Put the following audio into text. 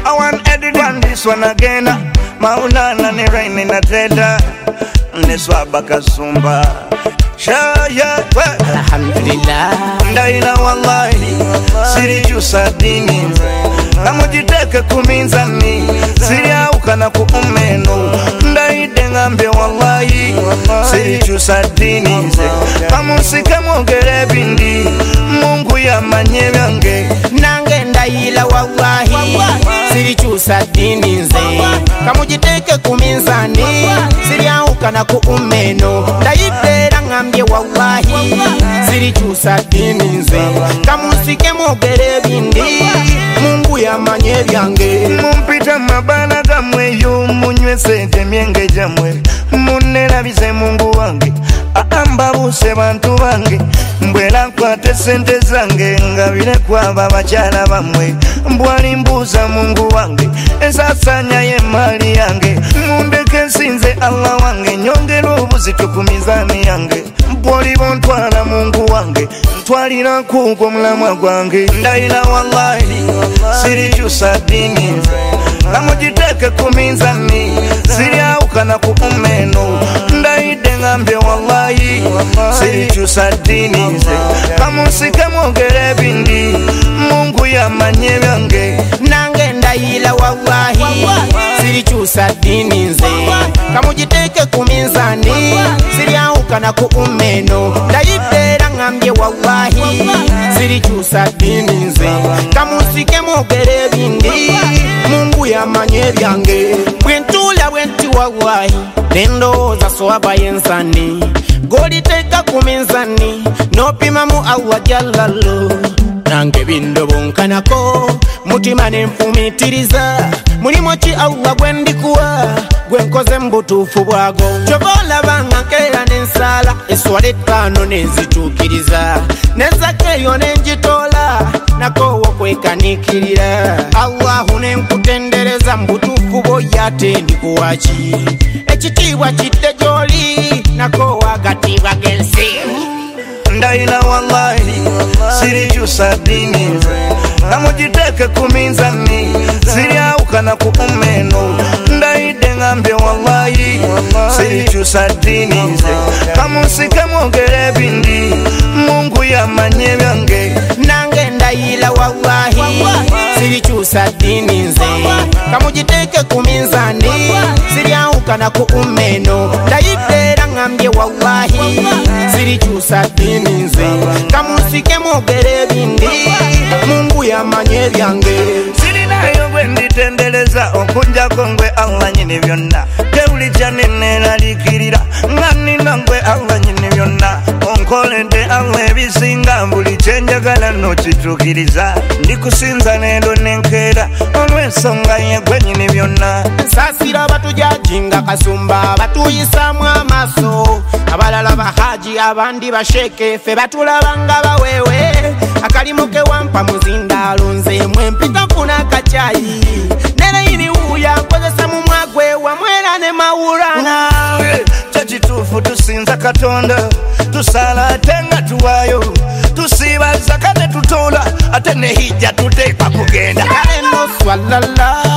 I want edit on this one again. Maulana ni raini na teta Niswaba kasumba Shaya Alhamdulillah Ndaila wallahi Sirijusa dini Namujiteke kuminzani Siriauka na kuumeno Ndaide ngambe wallahi Sirijusa dini Kamusike mwogere bindi Mungu ya manye vyange Nange ndaila wallahi Sirijusa dini nze Kamujiteke kuminzani Siriauka na kuumeno Ndaide ngambye wallahi Sirijusa dini nze Kamusike mwogere bindi Mungu ya manye vyange Mumpita mabana kamwe yu Munywe sente mienge jamwe Munera bize Mungu wange Aamba buse bantu bange Mbwela kwate sente zange Ngabire kwa babachala bamwe Mbwali mbuza Mungu wange Esasanya ye mali yange Mundeke sinze Allah wange Nyongera obuzito ku mizani yange Mbwali bontwala Mungu wange Ntwalira kuko mulamwa gwange Ndaila wallahi Sirijusa dini Namujiteke kuminzani Siriauka na kuumeno Ndaide ngambe wallahi Sirijusa dini Kamusike mwogere bindi Mungu ya manye vyange Nange ndaila wallahi Sirijusa dini nze Kamujiteke kuminzani Siriauka na kuumeno Ndaide ngambye wallahi Sirijusa dini nze Kamusike mwogere bindi Mungu ya manye vyange Bwentula bwenti wallahi Nendo za soaba yensani Goli teka kuminzani Nopima mu Allah jalalo Nange bindo bonkanako Mutima nenfumitiriza Mulimo chi Allah gwendikuwa Gwenkoze mbutufu bwago Chobola banga kera nensala Eswale tano nenzitukiriza Nezakeyo nenjitola Nako wokwekanikirira Allahu nenkutendereza mbutufu boyate ndikuwachi Ekitiibwa kidde gy'oli Nako wagatibwa gensi Ndaila wallahi Sirijusa dini Namujiteke kuminzani Siriauka na kuumeno Ndaide ngambe wallahi Sirijusa dini Kamusike mwogere bindi Mungu ya manye vyange Nange ndaila wallahi Sirijusa dini nze Kamujiteke kuminzani Siriauka na kuumeno Ndaide ngambye wallahi Sirijusa dini nze Kamusike mwogere bindi Mungu ya manye vyange Sirinayo gwenditendeleza Okunja kongwe Allah nyini vyonna Teuli janine nalikirira Ngani nangwe Allah nyini vyonna Onkolende Allah ebisinga Mbuli chenjagala no chitukiriza Ndikusinza nendo nenkera Olwensonga yegwe nyini vyonna Sasira batujajinga kasumba Batuyisamu amaso Abalala bahaji abandi basheke Fe batulabanga bawewe Akalimuke wampa muzindalo Nze mwempita mfuna kachayi Nene ini uya Nkozesa mu mwagwe Wamwera ne mawurana Chachitufu tusinza Katonda Tusala atenga tuwayo Tusibaza kane tutola Atene hija tuteka kugenda Eno swalala